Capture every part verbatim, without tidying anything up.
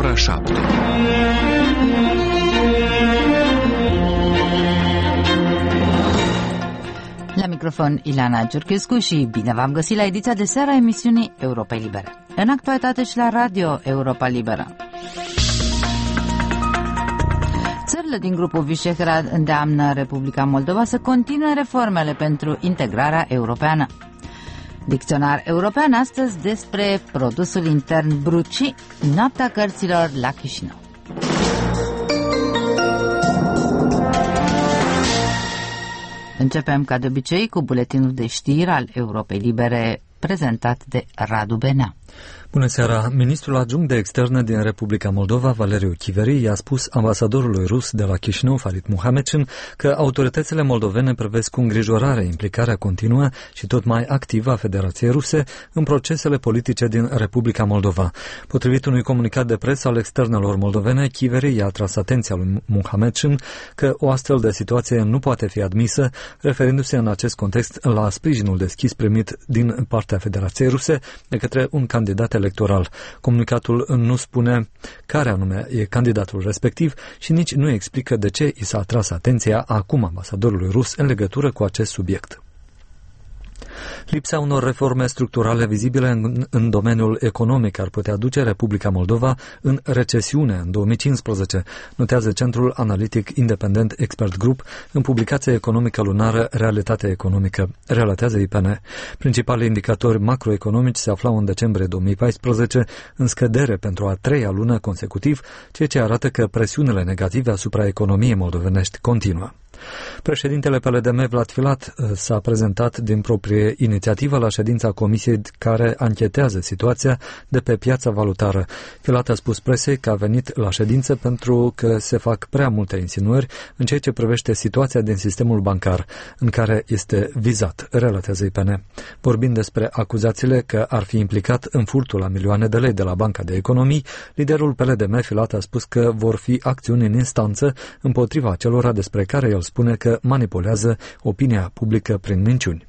ora șapte. La microfon Ilana Giurchescu și bine v-am găsit la ediția de seară a emisiunii Europa Liberă. În actualitate și la Radio Europa Liberă. Țările din grupul Visegrad îndeamnă Republica Moldova să continue reformele pentru integrarea europeană. Dicționar european astăzi despre produsul intern brut și noaptea cărților la Chișinău. Începem ca de obicei cu buletinul de știri al Europei Libere prezentat de Radu Benea. Bună seara! Ministrul adjunct de externe din Republica Moldova, Valeriu Chiveri, i-a spus ambasadorului rus de la Chișinău, Farid Muhamedcin, că autoritățile moldovene privesc cu îngrijorare implicarea continuă și tot mai activă a Federației Ruse în procesele politice din Republica Moldova. Potrivit unui comunicat de presă al externelor moldovene, Chiveri i-a atras atenția lui Muhamedcin că o astfel de situație nu poate fi admisă, referindu-se în acest context la sprijinul deschis primit din partea Federației Ruse de către un candidat electoral. Comunicatul nu spune care anume e candidatul respectiv și nici nu explică de ce i s-a atras atenția acum ambasadorului rus în legătură cu acest subiect. Lipsa unor reforme structurale vizibile în, în domeniul economic ar putea duce Republica Moldova în recesiune în două mii cincisprezece, notează Centrul Analitic Independent Expert Group în publicația economică lunară Realitatea Economică, relatează I P N. Principalii indicatori macroeconomici se aflau în decembrie două mii paisprezece în scădere pentru a treia lună consecutiv, ceea ce arată că presiunile negative asupra economiei moldovenești continuă. Președintele P L D M, Vlad Filat, s-a prezentat din proprie inițiativă la ședința comisiei care anchetează situația de pe piața valutară. Filat a spus presei că a venit la ședință pentru că se fac prea multe insinuări în ceea ce privește situația din sistemul bancar, în care este vizat, relatează I P N. Vorbind despre acuzațiile că ar fi implicat în furtul a milioane de lei de la Banca de Economii, liderul P L D M, Filat, a spus că vor fi acțiuni în instanță împotriva celora despre care el spune că manipulează opinia publică prin minciuni.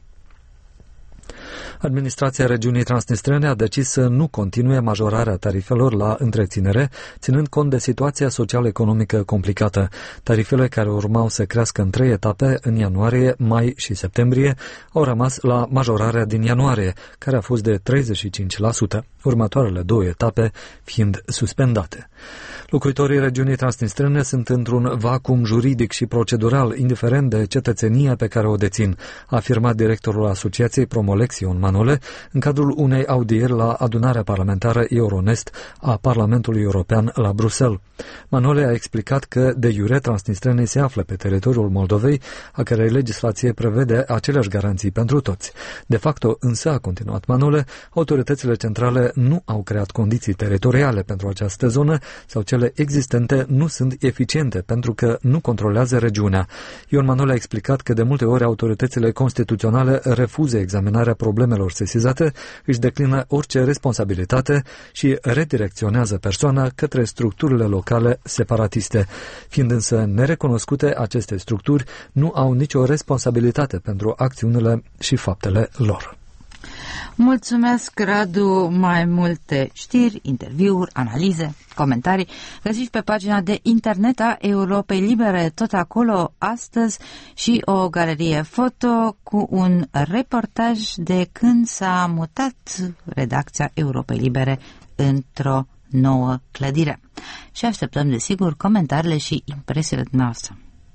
Administrația regiunii Transnistrene a decis să nu continue majorarea tarifelor la întreținere, ținând cont de situația social-economică complicată. Tarifele care urmau să crească în trei etape, în ianuarie, mai și septembrie, au rămas la majorarea din ianuarie, care a fost de treizeci și cinci la sută, următoarele două etape fiind suspendate. Locuitorii regiunii Transnistrene sunt într-un vacuum juridic și procedural, indiferent de cetățenia pe care o dețin, a afirmat directorul Asociației Promolexi Ion Manole în cadrul unei audieri la adunarea parlamentară Euronest a Parlamentului European la Bruxelles. Manole a explicat că de iure Transnistrenii se află pe teritoriul Moldovei, a cărei legislație prevede aceleași garanții pentru toți. De facto, însă, a continuat Manole, autoritățile centrale nu au creat condiții teritoriale pentru această zonă sau cele existente nu sunt eficiente pentru că nu controlează regiunea. Ion Manole a explicat că de multe ori autoritățile constituționale refuză examinarea problemelor sesizate, își declină orice responsabilitate și redirecționează persoana către structurile locale separatiste. Fiind însă nerecunoscute, aceste structuri nu au nicio responsabilitate pentru acțiunile și faptele lor. Mulțumesc, Radu. Mai multe știri, interviuri, analize, comentarii găsiți pe pagina de internet a Europei Libere. Tot acolo astăzi și o galerie foto cu un reportaj de când s-a mutat redacția Europei Libere într-o nouă clădire. Și așteptăm, desigur, comentariile și impresiile noastre.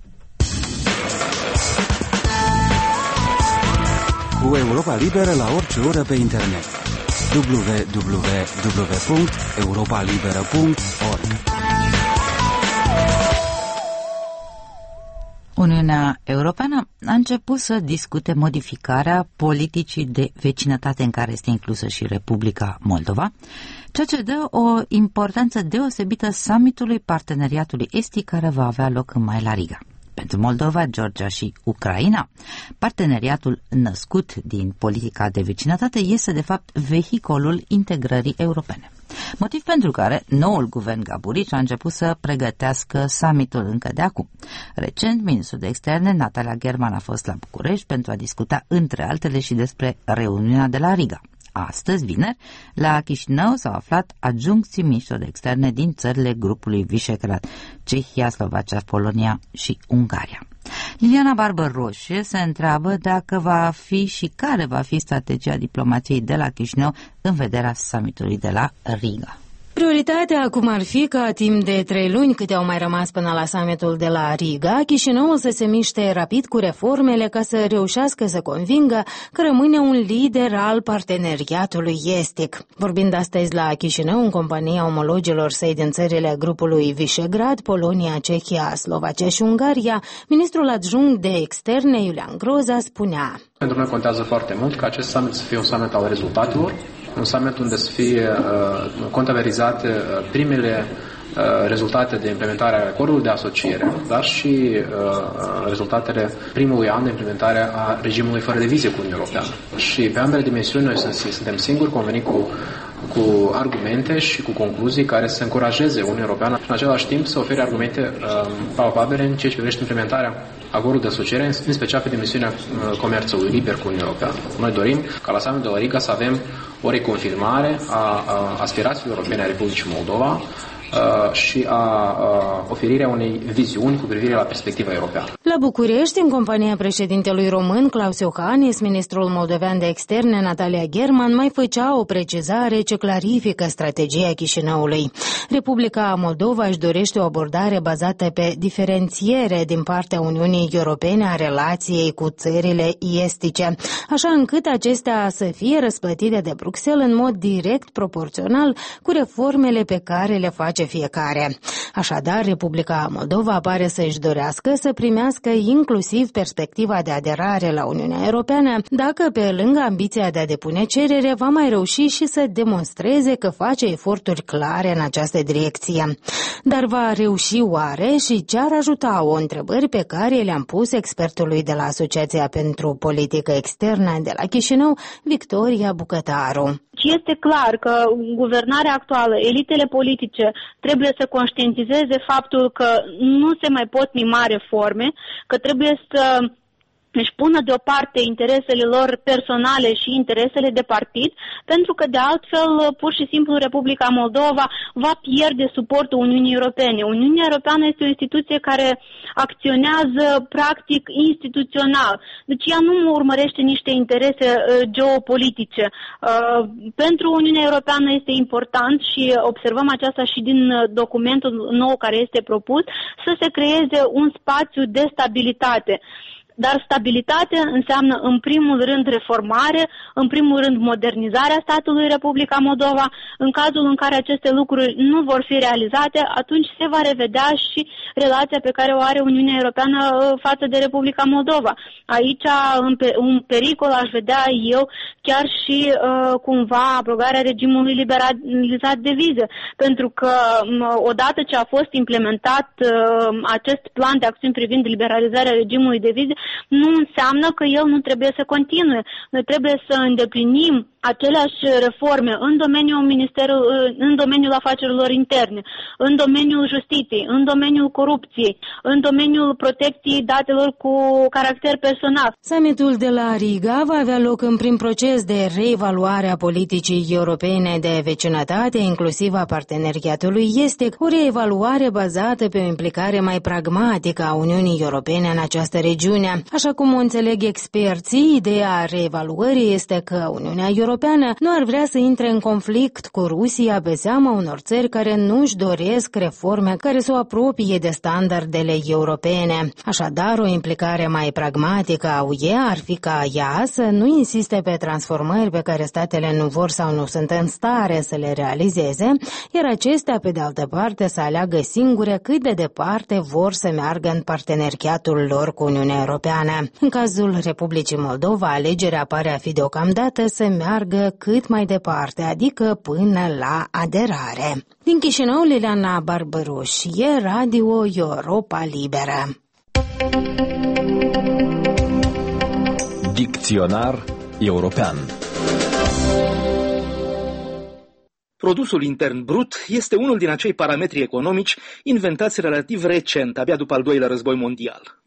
Cu Europa Liberă la orice oră pe internet. w w w punct europa liberă punct org. Uniunea Europeană a început să discute modificarea politicii de vecinătate în care este inclusă și Republica Moldova, ceea ce dă o importanță deosebită summitului Parteneriatului Estic care va avea loc în mai la Riga. Pentru Moldova, Georgia și Ucraina, parteneriatul născut din politica de vecinătate este de fapt vehicolul integrării europene. Motiv pentru care noul guvern Gaburici a început să pregătească summitul încă de acum. Recent, ministrul de externe, Natalia German, a fost la București pentru a discuta între altele și despre reuniunea de la Riga. astăzi, vineri, la Chișinău s-au aflat adjuncții miniștri de externe din țările grupului Visegrad, Cehia, Slovacia, Polonia și Ungaria. Liliana Barbăroșie se întreabă dacă va fi și care va fi strategia diplomației de la Chișinău în vederea summitului de la Riga. Prioritatea acum ar fi ca timp de trei luni câte au mai rămas până la summitul de la Riga, Chișinăul să se miște rapid cu reformele ca să reușească să convingă că rămâne un lider al parteneriatului estic. Vorbind astăzi la Chișinău, în compania omologilor săi din țările grupului Visegrad, Polonia, Cehia, Slovacia și Ungaria, ministrul adjunct de externe, Iulian Groza, spunea: Pentru noi contează foarte mult ca acest summit să fie un summit al rezultatelor, un summit unde să fie uh, contabilizate uh, primele uh, rezultate de implementare a acordului de asociere, dar și uh, rezultatele primului an de implementare a regimului fără de vize cu Uniunea Europeană. Și pe ambele dimensiuni noi suntem singuri convenit cu cu argumente și cu concluzii care să încurajeze Uniunea Europeană și în același timp să ofere argumente uh, palpabile în ceea ce privește implementarea acordului de asociere, în special pe dimensiunea uh, comerțului liber cu Uniunea Europeană. Noi dorim ca la summitul de la Riga să avem o reconfirmare a, a aspirațiilor europene a Republicii Moldova Uh, și a uh, oferirea unei viziuni cu privire la perspectiva europeană. La București, în compania președintelui român Klaus Iohannis, ministrul moldovean de externe Natalia German mai făcea o precizare ce clarifică strategia Chișinăului. Republica Moldova își dorește o abordare bazată pe diferențiere din partea Uniunii Europene a relației cu țările estice, așa încât acestea să fie răsplătite de Bruxelles în mod direct proporțional cu reformele pe care le face fiecare. Așadar, Republica Moldova pare să își dorească să primească inclusiv perspectiva de aderare la Uniunea Europeană, dacă pe lângă ambiția de a depune cerere va mai reuși și să demonstreze că face eforturi clare în această direcție. Dar va reuși oare și ce ar ajuta o întrebări pe care le-am pus expertului de la Asociația pentru Politică Externă de la Chișinău, Victoria Bucătaru. Este clar că guvernarea actuală, elitele politice trebuie să conștientizeze faptul că nu se mai pot mima reforme, că trebuie să își pună deoparte interesele lor personale și interesele de partid, pentru că de altfel, pur și simplu, Republica Moldova va pierde suportul Uniunii Europene. Uniunea Europeană este o instituție care acționează practic instituțional. Deci ea nu urmărește niște interese uh, geopolitice. Uh, pentru Uniunea Europeană este important și observăm aceasta și din documentul nou care este propus, să se creeze un spațiu de stabilitate. Dar stabilitate înseamnă în primul rând reformare, în primul rând modernizarea statului Republica Moldova. În cazul în care aceste lucruri nu vor fi realizate, atunci se va revedea și relația pe care o are Uniunea Europeană față de Republica Moldova. Aici un pericol aș vedea eu chiar și uh, cumva abrogarea regimului liberalizat de vize, pentru că odată ce a fost implementat uh, acest plan de acțiuni privind liberalizarea regimului de vize, nu înseamnă că el nu trebuie să continue. Noi trebuie să îndeplinim aceleași reforme în domeniul ministerul, în domeniul afacerilor interne, în domeniul justiției, în domeniul corupției, în domeniul protecției datelor cu caracter personal. Summitul de la Riga va avea loc în prim proces de reevaluare a politicii europene de vecinătate, inclusiv a parteneriatului estic, o reevaluare bazată pe o implicare mai pragmatică a Uniunii Europene în această regiune. Așa cum o înțeleg experții, ideea reevaluării este că Uniunea Europeană nu ar vrea să intre în conflict cu Rusia pe seama unor țări care nu își doresc reforme care să o apropie de standardele europene. Așadar, o implicare mai pragmatică a U E ar fi ca ea să nu insiste pe transformări pe care statele nu vor sau nu sunt în stare să le realizeze, iar acestea, pe de altă parte, să aleagă singure cât de departe vor să meargă în parteneriatul lor cu Uniunea Europeană. În cazul Republicii Moldova, alegerea pare a fi deocamdată să meargă cât mai departe, adică până la aderare. Din Chișinău, Liliana Barbăroșie, Radio Europa Liberă. Dicționar european. Produsul intern brut este unul din acei parametri economici inventați relativ recent, abia după al doilea război mondial.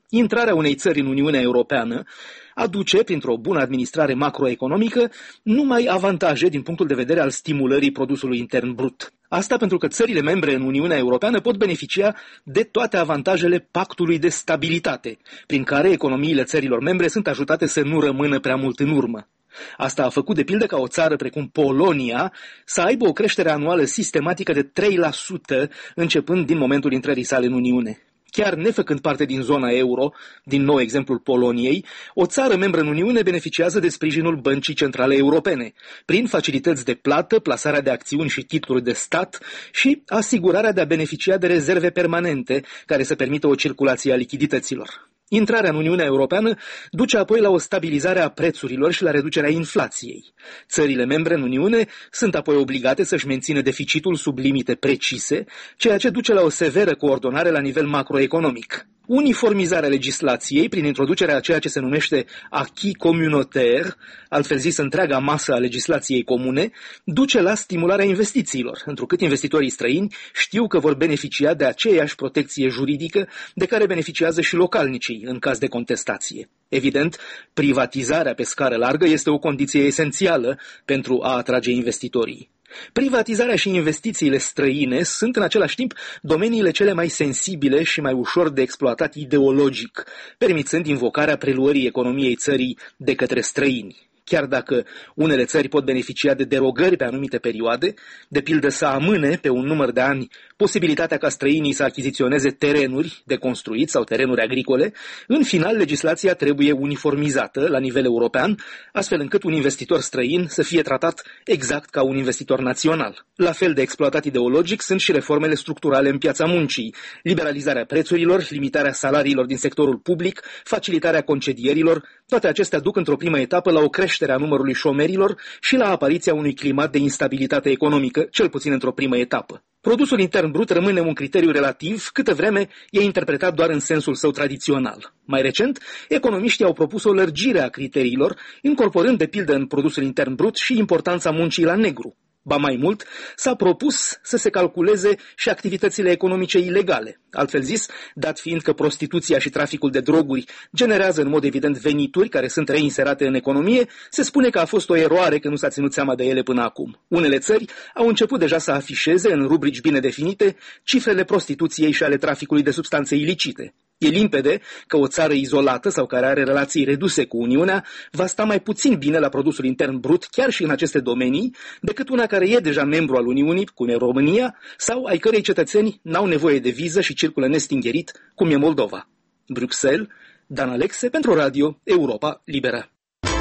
Intrarea unei țări în Uniunea Europeană aduce, printr-o bună administrare macroeconomică, numai avantaje din punctul de vedere al stimulării produsului intern brut. Asta pentru că țările membre în Uniunea Europeană pot beneficia de toate avantajele pactului de stabilitate, prin care economiile țărilor membre sunt ajutate să nu rămână prea mult în urmă. Asta a făcut de pildă ca o țară precum Polonia să aibă o creștere anuală sistematică de trei la sută începând din momentul intrării sale în Uniune. Chiar nefăcând parte din zona euro, din nou exemplul Poloniei, o țară membră în Uniune beneficiază de sprijinul Băncii Centrale Europene, prin facilități de plată, plasarea de acțiuni și titluri de stat și asigurarea de a beneficia de rezerve permanente care să permită o circulație a lichidităților. Intrarea în Uniunea Europeană duce apoi la o stabilizare a prețurilor și la reducerea inflației. Țările membre în Uniune sunt apoi obligate să-și mențină deficitul sub limite precise, ceea ce duce la o severă coordonare la nivel macroeconomic. Uniformizarea legislației, prin introducerea a ceea ce se numește acquis communautaire, altfel zis întreaga masă a legislației comune, duce la stimularea investițiilor, întrucât investitorii străini știu că vor beneficia de aceeași protecție juridică de care beneficiază și localnicii în caz de contestație. Evident, privatizarea pe scară largă este o condiție esențială pentru a atrage investitorii. Privatizarea și investițiile străine sunt în același timp domeniile cele mai sensibile și mai ușor de exploatat ideologic, permițând invocarea preluării economiei țării de către străini. Chiar dacă unele țări pot beneficia de derogări pe anumite perioade, de pildă să amâne pe un număr de ani posibilitatea ca străinii să achiziționeze terenuri de construit sau terenuri agricole, în final legislația trebuie uniformizată la nivel european, astfel încât un investitor străin să fie tratat exact ca un investitor național. La fel de exploatat ideologic sunt și reformele structurale în piața muncii, liberalizarea prețurilor, limitarea salariilor din sectorul public, facilitarea concedierilor, toate acestea duc într-o primă etapă la o creștere a numărului șomerilor și la apariția unui climat de instabilitate economică, cel puțin într-o primă etapă. Produsul intern brut rămâne un criteriu relativ, câtă vreme e interpretat doar în sensul său tradițional. Mai recent, economiștii au propus o lărgire a criteriilor, incorporând de pildă în produsul intern brut și importanța muncii la negru. Ba mai mult, s-a propus să se calculeze și activitățile economice ilegale. Altfel zis, dat fiind că prostituția și traficul de droguri generează în mod evident venituri care sunt reinserate în economie, se spune că a fost o eroare că nu s-a ținut seama de ele până acum. Unele țări au început deja să afișeze în rubrici bine definite cifrele prostituției și ale traficului de substanțe ilicite. E limpede că o țară izolată sau care are relații reduse cu Uniunea va sta mai puțin bine la produsul intern brut, chiar și în aceste domenii, decât una care e deja membru al Uniunii, cum e România, sau ai cărei cetățeni n-au nevoie de viză și circulă nestingerit, cum e Moldova. Bruxelles, Dan Alexe pentru Radio Europa Liberă.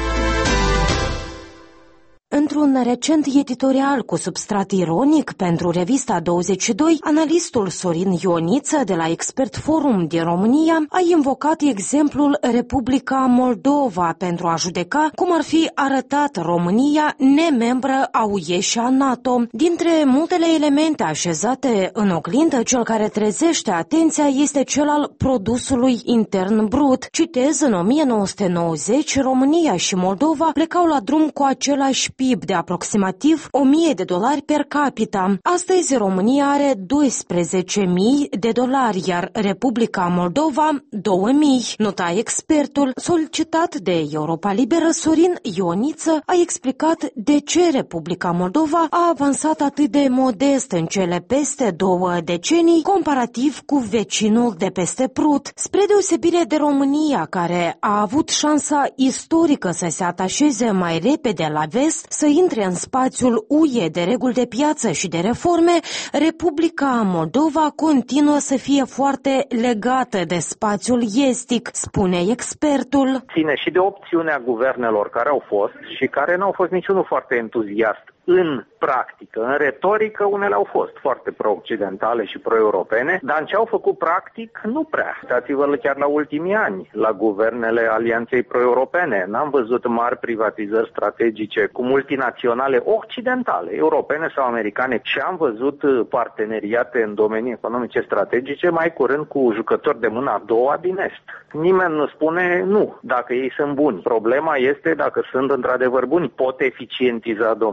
Într-un recent editorial cu substrat ironic pentru Revista douăzeci și doi, analistul Sorin Ioniță de la Expert Forum din România a invocat exemplul Republica Moldova pentru a judeca cum ar fi arătat România nemembră a U E și a NATO. Dintre multele elemente așezate în oglindă, cel care trezește atenția este cel al produsului intern brut. Citez, în o mie nouă sute nouăzeci, România și Moldova plecau la drum cu același P I B de aproximativ o mie de dolari per capita. Astăzi România are doisprezece mii de dolari, iar Republica Moldova două mii. Nota expertul, solicitat de Europa Liberă, Sorin Ioniță a explicat de ce Republica Moldova a avansat atât de modest în cele peste două decenii comparativ cu vecinul de peste Prut. Spre deosebire de România, care a avut șansa istorică să se atașeze mai repede la vest, să intre în spațiul U E de reguli de piață și de reforme, Republica Moldova continuă să fie foarte legată de spațiul estic, spune expertul. Ține și de opțiunea guvernelor care au fost și care nu au fost niciunul foarte entuziast în practică. În retorică, unele au fost foarte pro-occidentale și pro-europene, dar în ce au făcut practic, nu prea. Uitați-vă chiar la ultimii ani, la guvernele Alianței pro-europene. N-am văzut mari privatizări strategice cu multinaționale occidentale, europene sau americane, și am văzut parteneriate în domenii economice strategice mai curând cu jucători de mâna a doua din Est. Nimeni nu spune nu, dacă ei sunt buni. Problema este dacă sunt într-adevăr buni. Pot eficientiza domenii?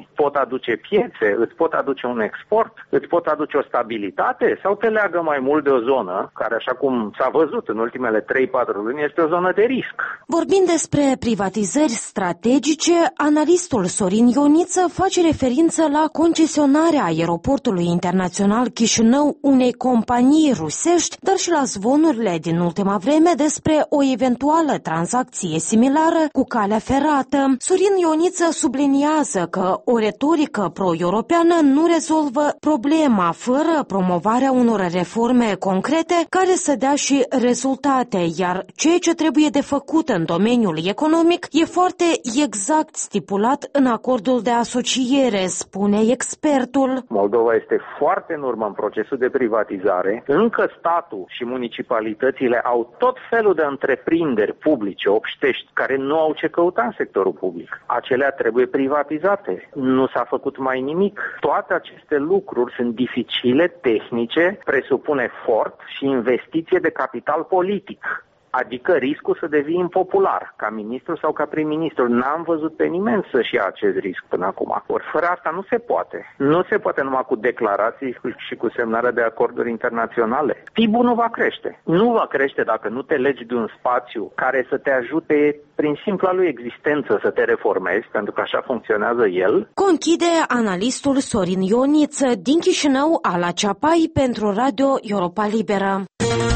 economii? Pot aduce piețe? Îți pot aduce un export? Îți pot aduce o stabilitate? Sau te leagă mai mult de o zonă care, așa cum s-a văzut în ultimele trei patru luni, este o zonă de risc? Vorbind despre privatizări strategice, analistul Sorin Ioniță face referință la concesionarea aeroportului internațional Chișinău unei companii rusești, dar și la zvonurile din ultima vreme despre o eventuală tranzacție similară cu calea ferată. Sorin Ioniță subliniază că o retorică pro-europeană nu rezolvă problema fără promovarea unor reforme concrete care să dea și rezultate, iar ceea ce trebuie de făcut în domeniul economic e foarte exact stipulat în acordul de asociere, spune expertul. Moldova este foarte în urmă în procesul de privatizare. Încă statul și municipalitățile au tot felul de întreprinderi publice, obștești, care nu au ce căuta în sectorul public. Acelea trebuie privatizate. Nu s-a făcut mai nimic. Toate aceste lucruri sunt dificile, tehnice, presupun efort și investiție de capital politic. Adică riscul să devii impopular, ca ministru sau ca prim-ministru. N-am văzut pe nimeni să-și ia acest risc până acum. Ori fără asta nu se poate. Nu se poate numai cu declarații și cu semnarea de acorduri internaționale. P I B-ul nu va crește. Nu va crește dacă nu te legi de un spațiu care să te ajute prin simpla lui existență să te reformezi, pentru că așa funcționează el. Conchide analistul Sorin Ioniță din Chișinău, Ala Ceapai, pentru Radio Europa Liberă.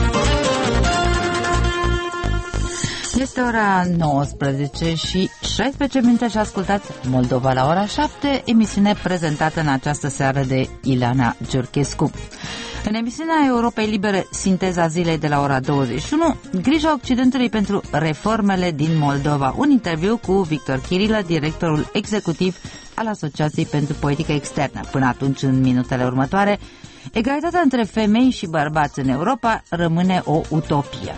Este ora nouăsprezece și șaisprezece minute și ascultați Moldova la ora șapte, emisiune prezentată în această seară de Ileana Giurchescu. În emisiunea Europei Libere, sinteza zilei de la ora douăzeci și unu, grija Occidentului pentru reformele din Moldova. Un interviu cu Victor Chirilă, directorul executiv al Asociației pentru Politică Externă. Până atunci, în minutele următoare, egalitatea între femei și bărbați în Europa rămâne o utopie.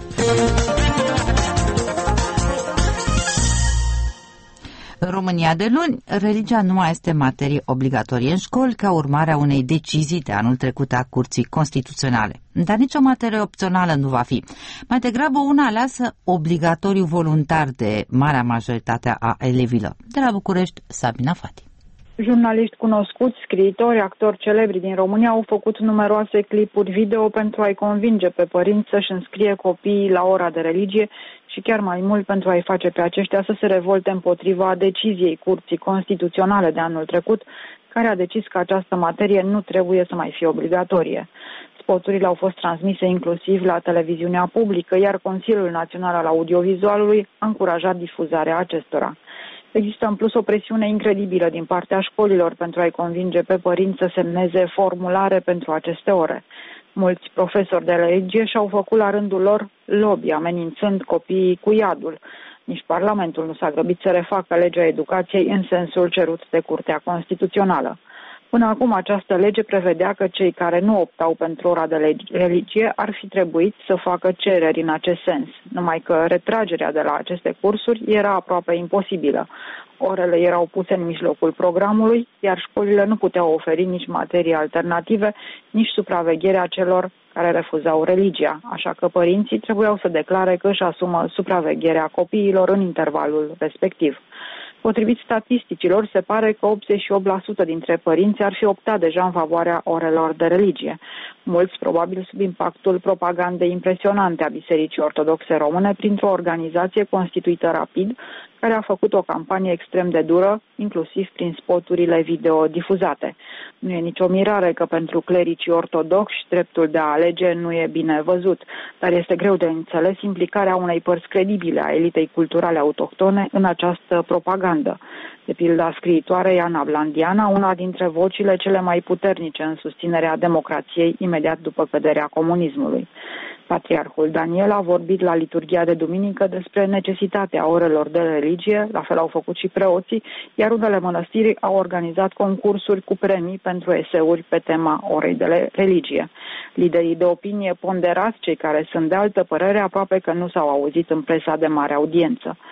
În România de luni, religia nu mai este materie obligatorie în școli ca urmare a unei decizii de anul trecut a Curții Constituționale. Dar nicio materie opțională nu va fi. Mai degrabă una aleasă obligatoriu voluntar de marea majoritate a elevilor. De la București, Sabina Fati. Jurnaliști cunoscuți, scriitori, actori celebri din România au făcut numeroase clipuri video pentru a-i convinge pe părinți să-și înscrie copiii la ora de religie și chiar mai mult pentru a-i face pe aceștia să se revolte împotriva deciziei Curții Constituționale de anul trecut, care a decis că această materie nu trebuie să mai fie obligatorie. Spoturile au fost transmise inclusiv la televiziunea publică, iar Consiliul Național al Audiovizualului a încurajat difuzarea acestora. Există în plus o presiune incredibilă din partea școlilor pentru a-i convinge pe părinți să semneze formulare pentru aceste ore. Mulți profesori de religie și-au făcut la rândul lor lobby, amenințând copiii cu iadul. Nici Parlamentul nu s-a grăbit să refacă legea educației în sensul cerut de Curtea Constituțională. Până acum această lege prevedea că cei care nu optau pentru ora de religie ar fi trebuit să facă cereri în acest sens, numai că retragerea de la aceste cursuri era aproape imposibilă. Orele erau puse în mijlocul programului, iar școlile nu puteau oferi nici materii alternative, nici supravegherea celor care refuzau religia, așa că părinții trebuiau să declare că își asumă supravegherea copiilor în intervalul respectiv. Potrivit statisticilor, se pare că optzeci și opt la sută dintre părinți ar fi optat deja în favoarea orelor de religie. Mulți, probabil sub impactul propagandei impresionante a Bisericii Ortodoxe Române printr-o organizație constituită rapid, care a făcut o campanie extrem de dură, inclusiv prin spoturile video difuzate. Nu e nicio mirare că pentru clericii ortodoxi dreptul de a alege nu e bine văzut, dar este greu de înțeles implicarea unei părți credibile a elitei culturale autohtone în această propagandă. De pildă scriitoare Iana Blandiana, una dintre vocile cele mai puternice în susținerea democrației imediat după căderea comunismului. Patriarhul Daniel a vorbit la liturghia de duminică despre necesitatea orelor de religie, la fel au făcut și preoții, iar unele mănăstiri au organizat concursuri cu premii pentru eseuri pe tema orei de religie. Liderii de opinie ponderați, cei care sunt de altă părere, aproape că nu s-au auzit în presa de mare audiență.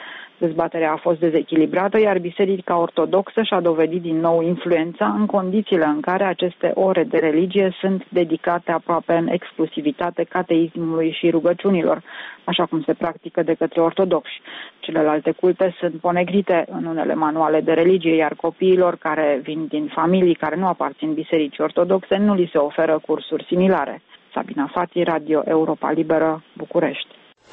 Dezbaterea a fost dezechilibrată, iar Biserica Ortodoxă și-a dovedit din nou influența în condițiile în care aceste ore de religie sunt dedicate aproape în exclusivitate cateismului și rugăciunilor, așa cum se practică de către ortodoxi. Celelalte culte sunt ponegrite în unele manuale de religie, iar copiilor care vin din familii care nu aparțin Bisericii Ortodoxe nu li se oferă cursuri similare. Sabina Fati, Radio Europa Liberă, București.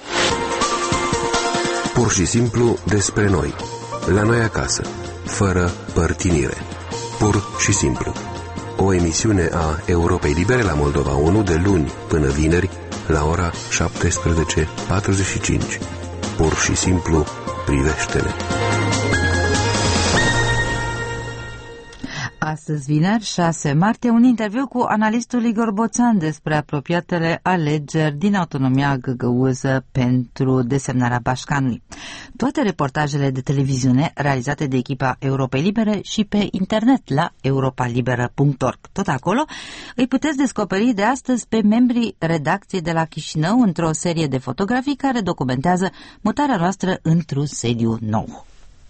Pur și simplu despre noi, la noi acasă, fără părtinire. Pur și simplu. O emisiune a Europei Libere la Moldova unu de luni până vineri la ora șaptesprezece patruzeci și cinci. Pur și simplu, privește-ne. Astăzi, vineri, șase martie, un interviu cu analistul Igor Boțan despre apropiatele alegeri din autonomia găgăuză pentru desemnarea Bașcanului. Toate reportajele de televiziune realizate de echipa Europei Libere și pe internet la europa liberă punct org. Tot acolo îi puteți descoperi de astăzi pe membrii redacției de la Chișinău într-o serie de fotografii care documentează mutarea noastră într-un sediu nou.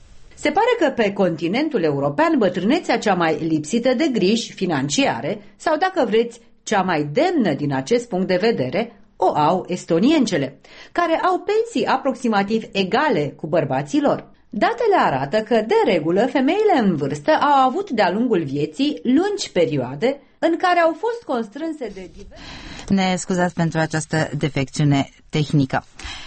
Se pare că pe continentul european bătrânețea cea mai lipsită de griji financiare, sau dacă vreți, cea mai demnă din acest punct de vedere, o au estoniencele, care au pensii aproximativ egale cu bărbații lor. Datele arată că, de regulă, femeile în vârstă au avut de-a lungul vieții lungi perioade în care au fost constrânse de diverse... Ne scuzați pentru această defecțiune tehnică.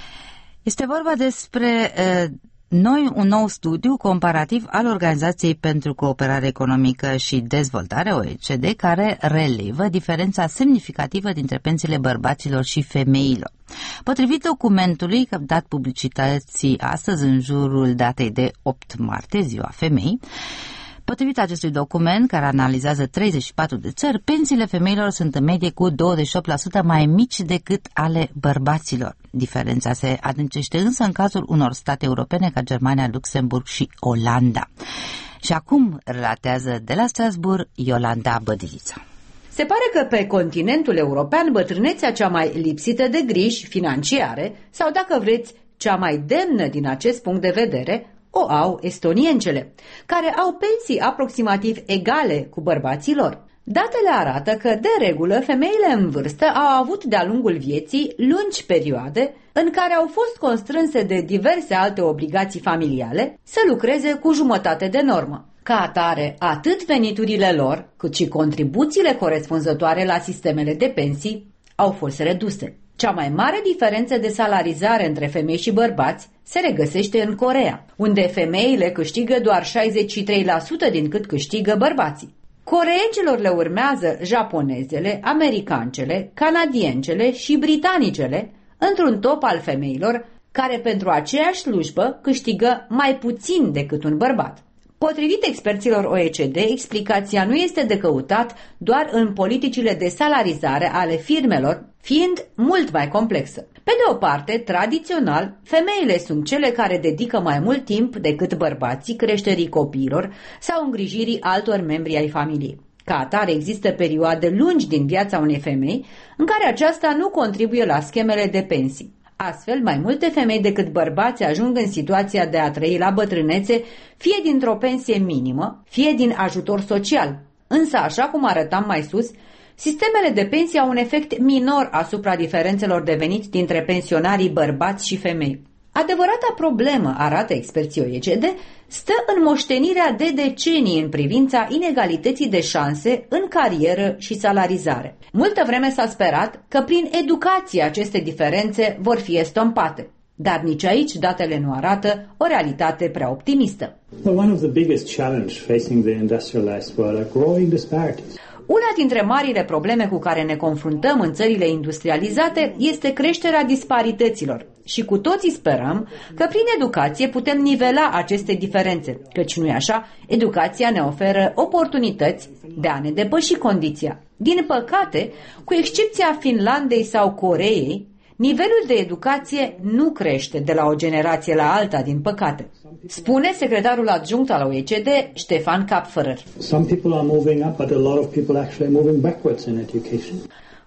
Este vorba despre... Uh, Noi, un nou studiu comparativ al Organizației pentru Cooperare Economică și Dezvoltare, O E C D, care relevă diferența semnificativă dintre pensiile bărbaților și femeilor. Potrivit documentului dat publicității astăzi în jurul datei de opt martie, ziua femei, potrivit acestui document, care analizează treizeci și patru de țări, pensiile femeilor sunt în medie cu douăzeci și opt la sută mai mici decât ale bărbaților. Diferența se adâncește însă în cazul unor state europene ca Germania, Luxemburg și Olanda. Și acum relatează de la Strasbourg Iolanda Bădilița. Se pare că pe continentul european bătrânețea cea mai lipsită de griji financiare, sau dacă vreți, cea mai demnă din acest punct de vedere, o au estoniencele, care au pensii aproximativ egale cu bărbații lor. Datele arată că, de regulă, femeile în vârstă au avut de-a lungul vieții lungi perioade în care au fost constrânse de diverse alte obligații familiale să lucreze cu jumătate de normă. Ca atare, atât veniturile lor, cât și contribuțiile corespunzătoare la sistemele de pensii au fost reduse. Cea mai mare diferență de salarizare între femei și bărbați se regăsește în Coreea, unde femeile câștigă doar șaizeci și trei la sută din cât câștigă bărbații. Coreencelor le urmează japonezele, americancele, canadiencele și britanicele, într-un top al femeilor care pentru aceeași slujbă câștigă mai puțin decât un bărbat. Potrivit experților O E C D, explicația nu este de căutat doar în politicile de salarizare ale firmelor, fiind mult mai complexă. Pe de o parte, tradițional, femeile sunt cele care dedică mai mult timp decât bărbații creșterii copiilor sau îngrijirii altor membri ai familiei. Ca atare, există perioade lungi din viața unei femei în care aceasta nu contribuie la schemele de pensii. Astfel, mai multe femei decât bărbați ajung în situația de a trăi la bătrânețe, fie dintr-o pensie minimă, fie din ajutor social. Însă, așa cum arătam mai sus, sistemele de pensie au un efect minor asupra diferențelor de venit dintre pensionarii bărbați și femei. Adevărata problemă, arată experții O E C D, stă în moștenirea de decenii în privința inegalității de șanse în carieră și salarizare. Multă vreme s-a sperat că prin educație aceste diferențe vor fi estompate. Dar nici aici datele nu arată o realitate prea optimistă. Well, one of the biggest challenge facing the industrialized world are growing disparities. Una dintre marile probleme cu care ne confruntăm în țările industrializate este creșterea disparităților și cu toții sperăm că prin educație putem nivela aceste diferențe, căci nu-i așa, educația ne oferă oportunități de a ne depăși condiția. Din păcate, cu excepția Finlandei sau Coreei, nivelul de educație nu crește de la o generație la alta, din păcate, spune secretarul adjunct al O E C D, Ștefan Kapferer. Some people are moving up, but a lot of people actually are moving backwards in education.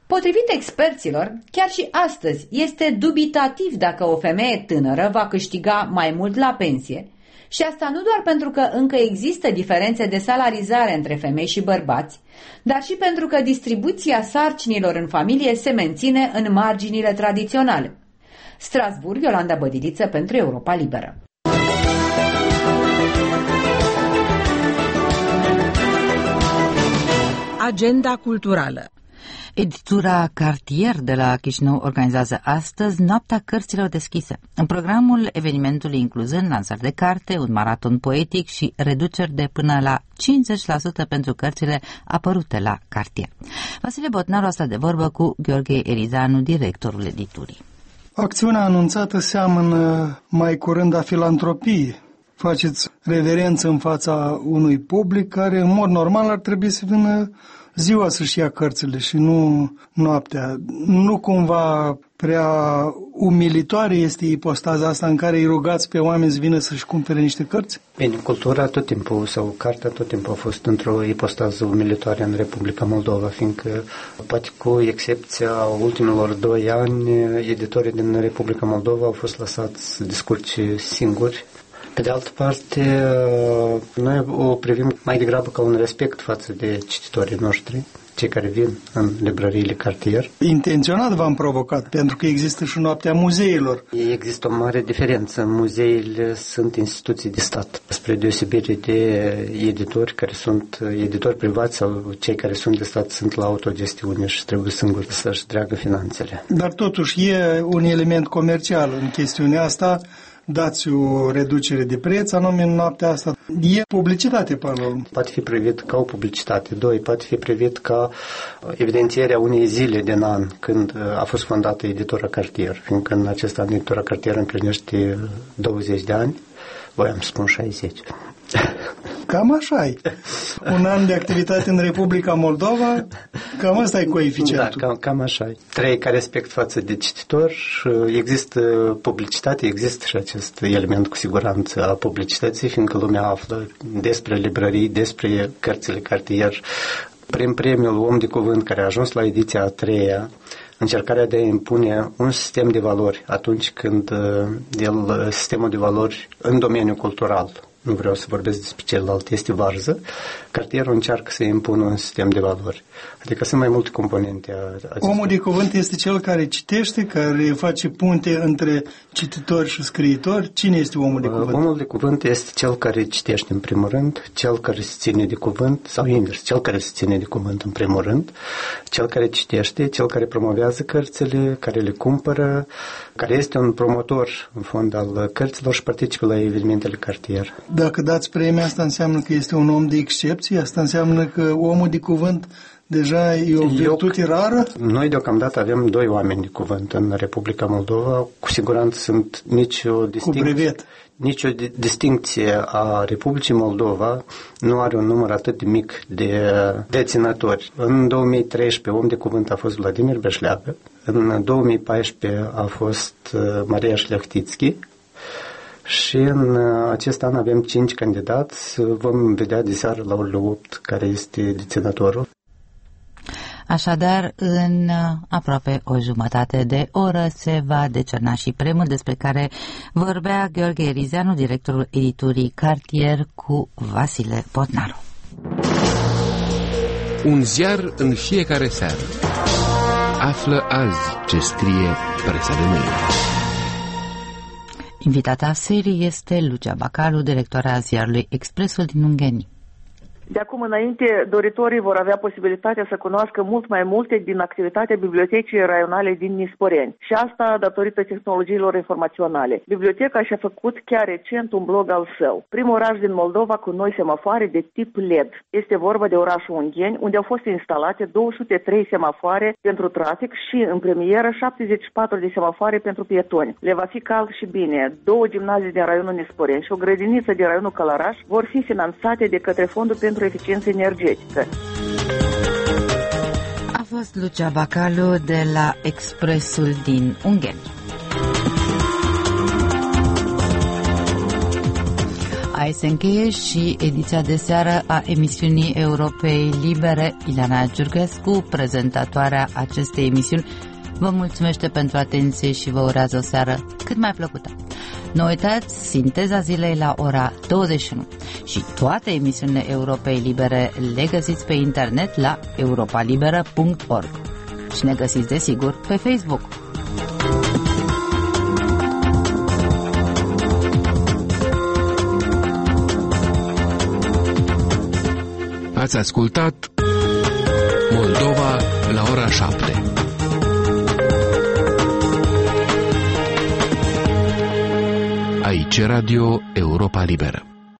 Potrivit experților, chiar și astăzi este dubitativ dacă o femeie tânără va câștiga mai mult la pensie, și asta nu doar pentru că încă există diferențe de salarizare între femei și bărbați, dar și pentru că distribuția sarcinilor în familie se menține în marginile tradiționale. Strasbourg, Iolanda Bădiliță pentru Europa Liberă. Agenda culturală. Editura Cartier de la Chișinău organizează astăzi Noaptea Cărților Deschise. În programul evenimentului incluzând lansări de carte, un maraton poetic și reduceri de până la cincizeci la sută pentru cărțile apărute la Cartier. Vasile Botnaru a stat de vorbă cu Gheorghe Erizanu, directorul editurii. Acțiunea anunțată seamănă mai curând a filantropiei. Faceți reverență în fața unui public care în mod normal ar trebui să vină ziua să-și ia cărțile și nu noaptea. Nu cumva prea umilitoare este ipostaza asta în care îi rugați pe oameni să vină să-și cumpere niște cărți? Bine, cultura tot timpul, sau cartea tot timpul a fost într-o ipostază umilitoare în Republica Moldova, fiindcă, poate cu excepția ultimilor doi ani, editorii din Republica Moldova au fost lăsați să descurce singuri. Pe de altă parte, noi o privim mai degrabă ca un respect față de cititorii noștri, cei care vin în librăriile Cartier. Intenționat v-am provocat, pentru că există și noaptea muzeilor. Există o mare diferență. Muzeile sunt instituții de stat, spre deosebire de editori care sunt editori privați sau cei care sunt de stat sunt la autogestiune și trebuie singuri să-și dreagă finanțele. Dar totuși e un element comercial în chestiunea asta. Dați o reducere de preț, anume în noaptea asta. E publicitate până la urmă. Poate fi privit ca o publicitate. Doi, poate fi privit ca evidențierea unei zile din an când a fost fondată editura Cartier, fiindcă în acest an editura Cartier împlinește douăzeci de ani, voiam să spun șaizeci. Cam așa e. Un an de activitate în Republica Moldova, cam asta e coeficientul. Da, cam, cam așa e. Trei, ca respect față de cititor, există publicitate, există și acest element cu siguranță a publicității, fiindcă lumea află despre librării, despre cărțile Cartier. Prin premiul Om de Cuvânt, care a ajuns la ediția a treia, încercarea de a impune un sistem de valori atunci când el, sistemul de valori în domeniul cultural, nu vreau să vorbesc despre celălalt, este varză, Cartierul încearcă să impună un sistem de valori. Adică sunt mai multe componente. Omul de cuvânt este cel care citește, care face punte între cititori și scriitori. Cine este omul de cuvânt? Omul de cuvânt este cel care citește în primul rând, cel care se ține de cuvânt, sau invers, cel care se ține de cuvânt în primul rând, cel care citește, cel care promovează cărțile, care le cumpără, care este un promotor, în fond, al cărților și participă la evenimentele Cartier. Dacă dați premia, asta înseamnă că este un om de excepție? Asta înseamnă că omul de cuvânt deja e o virtute Eu, rară? Noi deocamdată avem doi oameni de cuvânt în Republica Moldova. Cu siguranță sunt nicio distincție. Nicio distincție a Republicii Moldova nu are un număr atât de mic de deținători. În două mii treisprezece om de cuvânt a fost Vladimir Beșleagă, în două mii paisprezece a fost Maria Șlechtitski și în acest an avem cinci candidați. Vom vedea de seară la orele opt care este deținătorul. Așadar, în aproape o jumătate de oră se va decerna și premiul despre care vorbea Gheorghe Erizanu, directorul editurii Cartier, cu Vasile Botnaru. Un ziar în fiecare seară. Află azi ce scrie presa de mâine. Invitata serii este Lucia Bacalu, directoarea ziarului Expresul din Ungheni. De acum înainte, doritorii vor avea posibilitatea să cunoască mult mai multe din activitatea Bibliotecii Raionale din Nisporeni. Și asta datorită tehnologiilor informaționale. Biblioteca și-a făcut chiar recent un blog al său. Primul oraș din Moldova cu noi semafoare de tip L E D. Este vorba de orașul Ungheni, unde au fost instalate două sute trei semafoare pentru trafic și, în premieră, șaptezeci și patru de semafoare pentru pietoni. Le va fi cald și bine. Două gimnazii din raionul Nisporeni și o grădiniță din raionul Călăraș vor fi finanțate de către Fondul pentru Eficiență Energetică. A fost Lucia Bacalu de la Expresul din Ungheni. Aici se încheie și ediția de seară a emisiunii Europei Libere. Ileana Giurgescu, prezentatoarea acestei emisiuni, vă mulțumește pentru atenție și vă urează o seară cât mai plăcută. Nu uitați, Sinteza zilei la ora douăzeci și unu și toate emisiunile Europei Libere le găsiți pe internet la europa liberă punct org și ne găsiți desigur pe Facebook. Ați ascultat Moldova la ora șapte. Aici Radio Europa Liberă.